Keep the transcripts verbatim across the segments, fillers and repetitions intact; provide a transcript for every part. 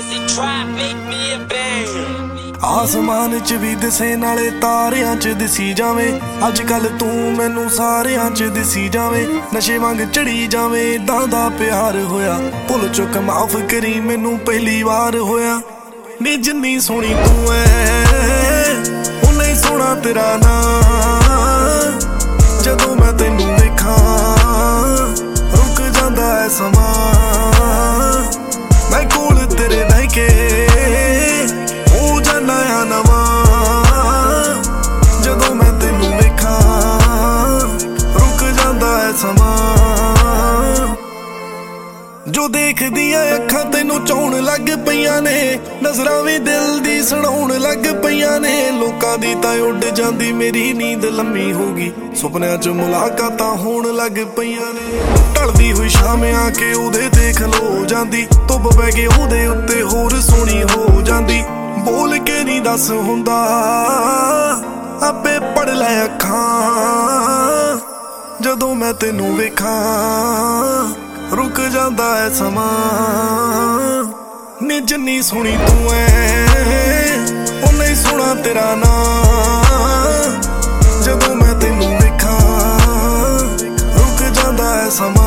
आसमान च भी दिसे नाले तारियां च दिसी जावे। अज कल तू मैनू सारियां च दिसी जावे। नशे वांग चढ़ी जावे इदां दा प्यार होया। भुल चुक माफ करी मैनू पहली बार होया। नी जिन्नी सोहनी तू है उन्ना ही सोहना तेरा नाम। जदों मैं तैनू वेखां रुक जांदा है समां। मैं कोल तेरे बह के हो जाना आ नवां। जदों मैं तैनू वेखां रुक जांदा है समां। जो देखदियां अखां तैनू चाउण लग पईयां ने। नज़रां भी दिल दी सुणाउण लग पईयां ने। लोकां दी तां उड़ जांदी मेरी नींद लम्मी होगी। सुपनियां च मुलाकातां होण लग पईयां ने। ढलदी हुई शाम आके ओहदे ते खलो जांदी। धुप पै के ओहदे उत्ते होर सोहणी हो जांदी। बोल के नहीं दस हुंदा आपे पढ़ लै अखां। जदों मैं तैनू वेखां रुक जांदा है समां। नी जिन्नी सोहनी तू है उन्ना ही सोहना तेरा नाम। जदों मैं तैनू वेखां रुक जांदा है समां।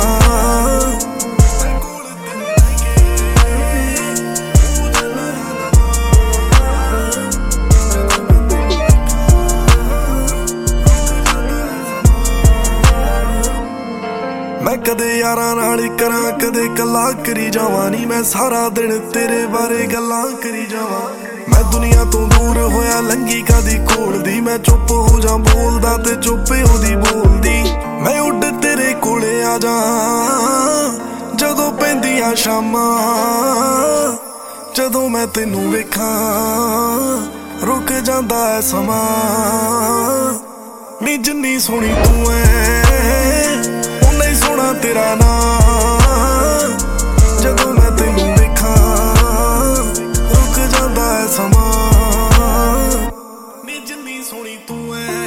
मैं कदे यारां नाल करां कदे कला करी जावां नी। मैं सारा दिन तेरे बारे गल्लां करी जावां। मैं दुनिया तो दूर होया लंघी कदी कोल दी। मैं चुप हो जा बोलदा ते चुप ओदी बोलदी। मैं उड़ तेरे कोले आ जा जदों पैंदियां शामां। जदों मैं तैनू वेखां रुक जांदा है समां। नी जिन्नी सोहनी तू है सोहना तेरा नाम। जदों मैं तैनू वेखां रुक जांदा है समां। नी जिन्नी सोहनी तू है।